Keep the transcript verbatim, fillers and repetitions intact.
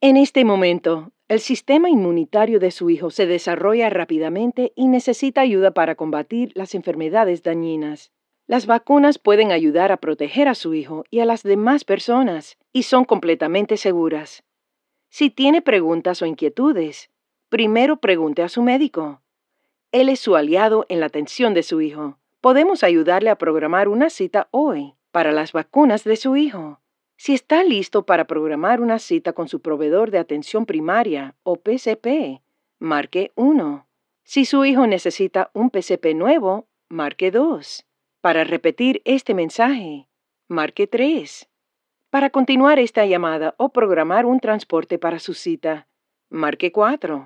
En este momento, el sistema inmunitario de su hijo se desarrolla rápidamente y necesita ayuda para combatir las enfermedades dañinas. Las vacunas pueden ayudar a proteger a su hijo y a las demás personas y son completamente seguras. Si tiene preguntas o inquietudes, primero pregunte a su médico. Él es su aliado en la atención de su hijo. Podemos ayudarle a programar una cita hoy para las vacunas de su hijo. Si está listo para programar una cita con su proveedor de atención primaria o P C P, marque uno. Si su hijo necesita un P C P nuevo, marque dos. Para repetir este mensaje, marque tres. Para continuar esta llamada o programar un transporte para su cita, marque cuatro.